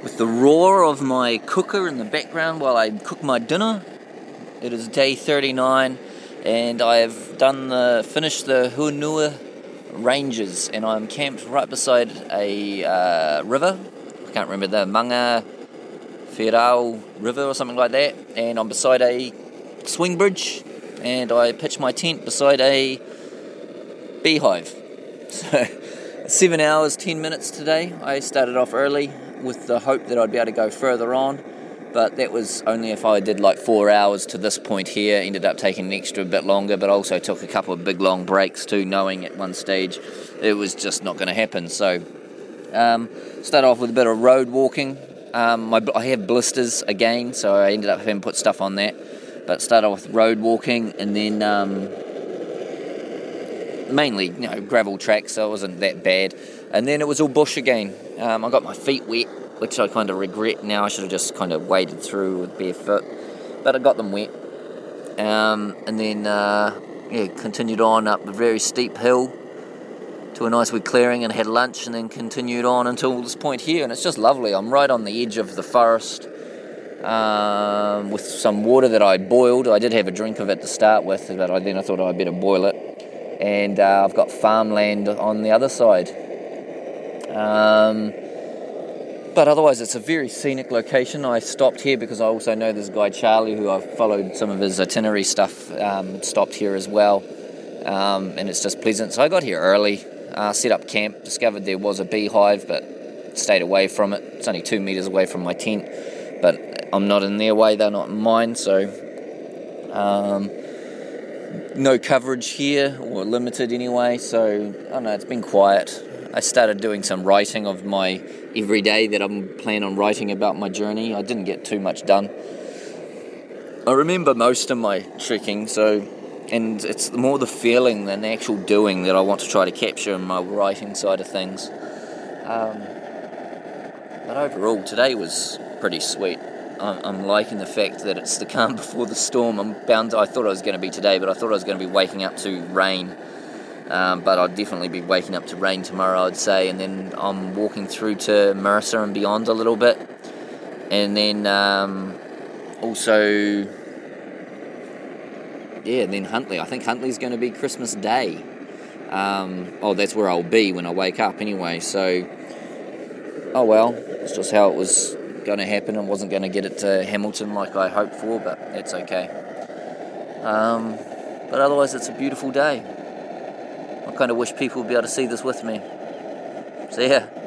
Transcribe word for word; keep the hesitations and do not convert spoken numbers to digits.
with the roar of my cooker in the background while I cook my dinner. It is day thirty-nine, and I have done the finished the Hunua Ranges, and I'm camped right beside a uh, river. I can't remember the Manga Wherao River or something like that, and I'm beside a swing bridge, and I pitched my tent beside a beehive. So seven hours, ten minutes today. I started off early with the hope that I'd be able to go further on, but that was only if I did like four hours to this point here. Ended up taking an extra bit longer, but also took a couple of big long breaks too, knowing at one stage it was just not going to happen. So um, started off with a bit of road walking. Um, my, I have blisters again, so I ended up having to put stuff on that, but started off with road walking, and then um, mainly, you know, gravel tracks, so it wasn't that bad. And then it was all bush again. Um, I got my feet wet, which I kind of regret now. I should have just kind of waded through with barefoot, but I got them wet. Um, and then, uh, yeah, continued on up a very steep hill to a nice wee clearing and had lunch, and then continued on until this point here. And it's just lovely. I'm right on the edge of the forest um, with some water that I boiled. I did have a drink of it to start with, but I, then I thought I'd better boil it. And uh, I've got farmland on the other side. Um, but otherwise, it's a very scenic location. I stopped here because I also know this guy Charlie, who I've followed some of his itinerary stuff, um, stopped here as well. Um, and it's just pleasant. So I got here early, uh, set up camp, discovered there was a beehive, but stayed away from it. It's only two metres away from my tent, but I'm not in their way, they're not in mine, so... Um, no coverage here, or limited anyway, so I don't know, it's been quiet. I started doing some writing of my everyday that I'm planning on writing about my journey. I didn't get too much done. I remember most of my trekking, so and it's more the feeling than the actual doing that I want to try to capture in my writing side of things. Um, but overall, today was pretty sweet. I'm liking the fact that it's the calm before the storm. I'm bound to, I thought it was going to be today, but I thought I was going to be waking up to rain. Um, but I'll definitely be waking up to rain tomorrow, I'd say. And then I'm walking through to Marissa and beyond a little bit. And then um, also, yeah, and then Huntly. I think Huntly's going to be Christmas Day. Um, oh, that's where I'll be when I wake up anyway. So, oh well, it's just how it was going to happen. and wasn't going to get it to Hamilton like I hoped for, but it's okay. Um, but otherwise, it's a beautiful day. I kind of wish people would be able to see this with me. So yeah.